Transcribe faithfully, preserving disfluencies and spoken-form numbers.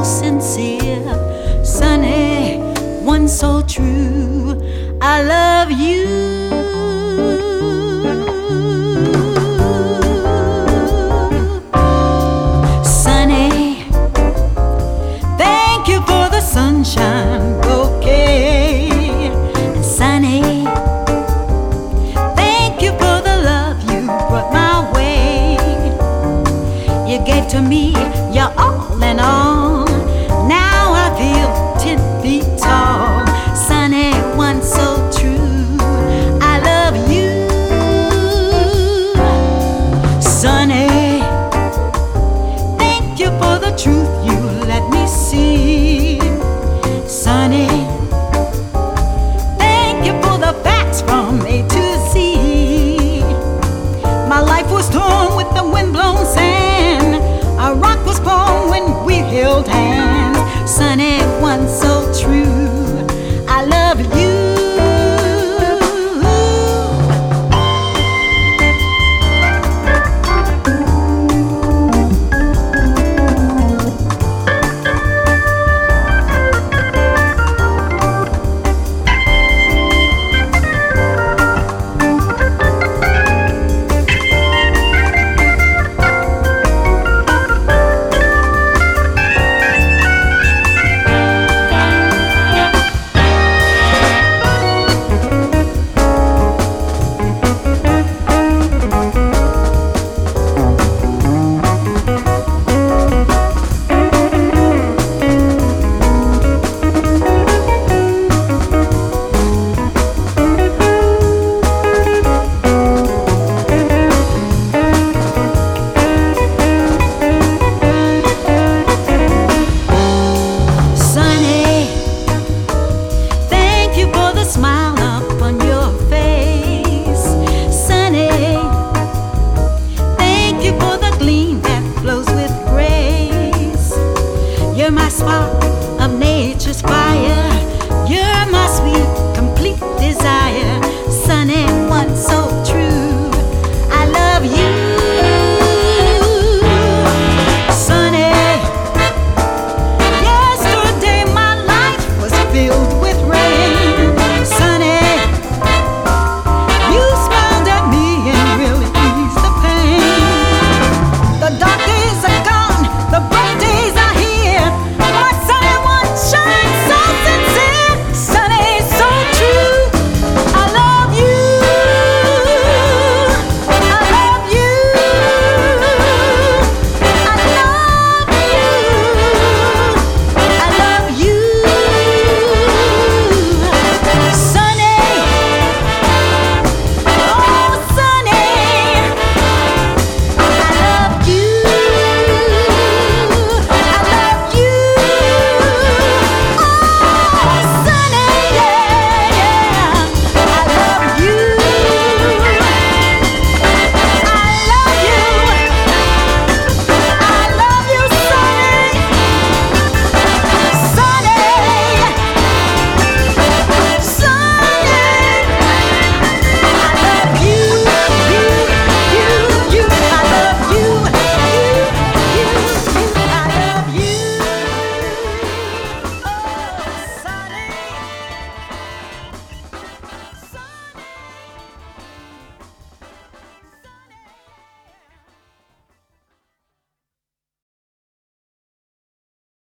so sincere, sunny, one so true. I love you. Sunny, thank you for the sunshine bouquet. And sunny, thank you for the love you brought my way. You gave to me your all in all. Now I feel ten feet tall. Sunny, one so true. I love you. Sunny, thank you for the truth you let me see. Sunny, thank you for the facts from A to Z. My life was torn with the wind-blown sand. A rock was born when we held hands. Sunny, one so true. I love you. Smile upon your face. Sunny, thank you for the gleam that flows with grace. You're my spark of nature's fire. You're my sweet, complete desire.